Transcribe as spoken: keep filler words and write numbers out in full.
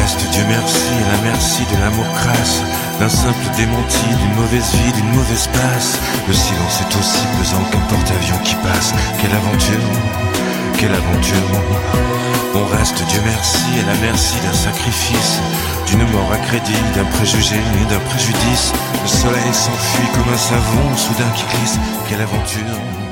reste, Dieu merci, à la merci de l'amour crasse, d'un simple démenti, d'une mauvaise vie, d'une mauvaise passe. Le silence est aussi pesant qu'un porte-avions qui passe. Quelle aventure, quelle aventure. On reste, Dieu merci, à la merci d'un sacrifice, d'une mort à crédit, d'un préjugé et d'un préjudice. Le soleil s'enfuit comme un savon soudain qui glisse. Quelle aventure.